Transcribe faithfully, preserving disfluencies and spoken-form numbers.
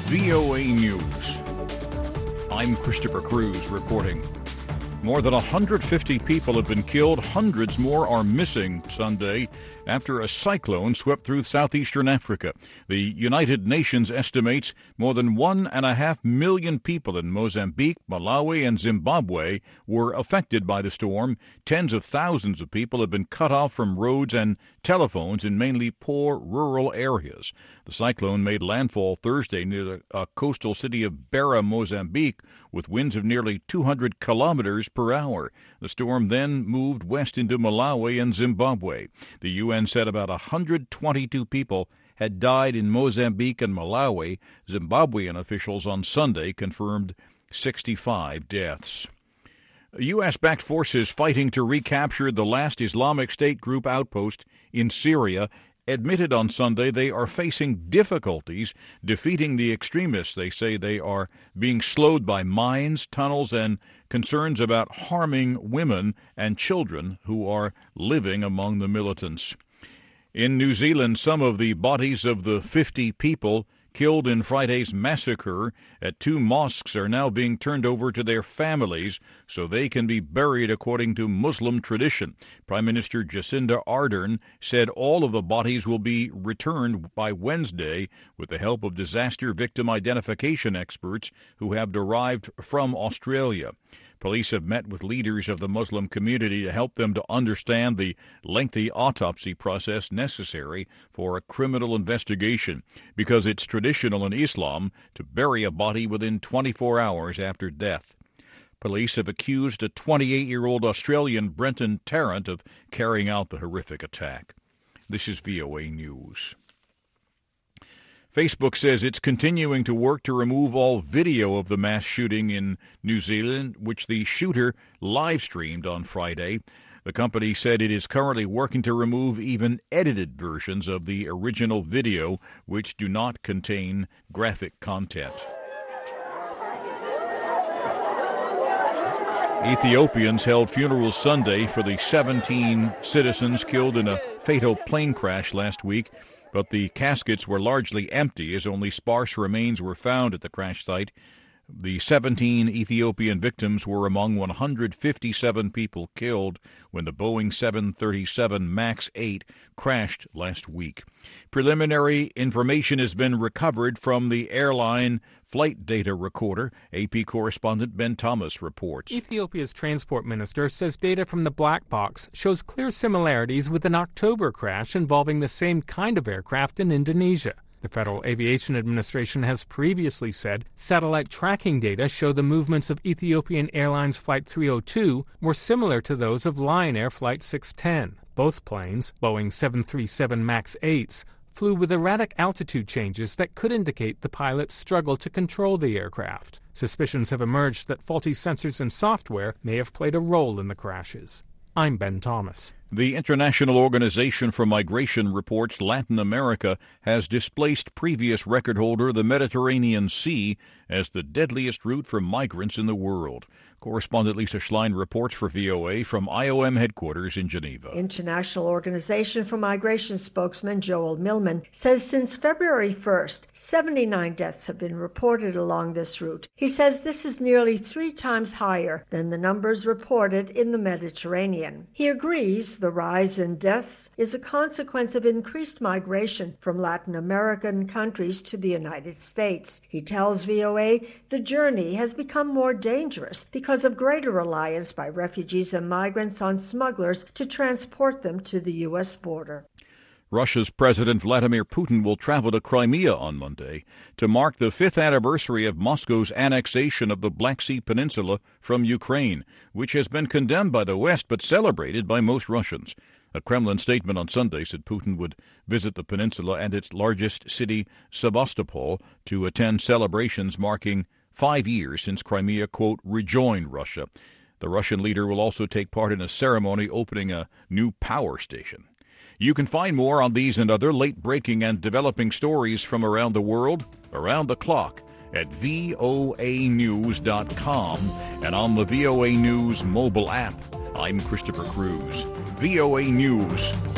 V O A News. I'm Christopher Cruz reporting. More than one hundred fifty people have been killed. Hundreds more are missing Sunday after a cyclone swept through southeastern Africa. The United Nations estimates more than one and a half million people in Mozambique, Malawi, and Zimbabwe were affected by the storm. Tens of thousands of people have been cut off from roads and telephones in mainly poor rural areas. The cyclone made landfall Thursday near the uh, coastal city of Beira, Mozambique, with winds of nearly two hundred kilometers per hour. The storm then moved west into Malawi and Zimbabwe. The U N said about one hundred twenty-two people had died in Mozambique and Malawi. Zimbabwean officials on Sunday confirmed sixty-five deaths. U S-backed forces fighting to recapture the last Islamic State group outpost in Syria admitted on Sunday they are facing difficulties defeating the extremists. They say they are being slowed by mines, tunnels, and concerns about harming women and children who are living among the militants. In New Zealand, some of the bodies of the fifty people killed in Friday's massacre at two mosques are now being turned over to their families so they can be buried according to Muslim tradition. Prime Minister Jacinda Ardern said all of the bodies will be returned by Wednesday with the help of disaster victim identification experts who have arrived from Australia. Police have met with leaders of the Muslim community to help them to understand the lengthy autopsy process necessary for a criminal investigation, because it's traditional in Islam to bury a body within twenty-four hours after death. Police have accused a twenty-eight-year-old Australian, Brenton Tarrant, of carrying out the horrific attack. This is V O A News. Facebook says it's continuing to work to remove all video of the mass shooting in New Zealand, which the shooter live-streamed on Friday. The company said it is currently working to remove even edited versions of the original video, which do not contain graphic content. Ethiopians held funerals Sunday for the seventeen citizens killed in a fatal plane crash last week, but the caskets were largely empty as only sparse remains were found at the crash site. The seventeen Ethiopian victims were among one hundred fifty-seven people killed when the Boeing seven thirty-seven MAX eight crashed last week. Preliminary information has been recovered from the airline flight data recorder. A P correspondent Ben Thomas reports. Ethiopia's transport minister says data from the black box shows clear similarities with an October crash involving the same kind of aircraft in Indonesia. The Federal Aviation Administration has previously said satellite tracking data show the movements of Ethiopian Airlines Flight three oh two were similar to those of Lion Air Flight six ten. Both planes, Boeing seven thirty-seven MAX eights, flew with erratic altitude changes that could indicate the pilots struggled to control the aircraft. Suspicions have emerged that faulty sensors and software may have played a role in the crashes. I'm Ben Thomas. The International Organization for Migration reports Latin America has displaced previous record holder the Mediterranean Sea as the deadliest route for migrants in the world. Correspondent Lisa Schlein reports for V O A from I O M headquarters in Geneva. International Organization for Migration spokesman Joel Millman says since February first, seventy-nine deaths have been reported along this route. He says this is nearly three times higher than the numbers reported in the Mediterranean. He agrees the rise in deaths is a consequence of increased migration from Latin American countries to the United States. He tells V O A the journey has become more dangerous because because of greater reliance by refugees and migrants on smugglers to transport them to the U S border. Russia's President Vladimir Putin will travel to Crimea on Monday to mark the fifth anniversary of Moscow's annexation of the Black Sea Peninsula from Ukraine, which has been condemned by the West but celebrated by most Russians. A Kremlin statement on Sunday said Putin would visit the peninsula and its largest city, Sevastopol, to attend celebrations marking five years since Crimea, quote, rejoined Russia. The Russian leader will also take part in a ceremony opening a new power station. You can find more on these and other late-breaking and developing stories from around the world, around the clock, at V O A news dot com and on the V O A News mobile app. I'm Christopher Cruz. V O A News.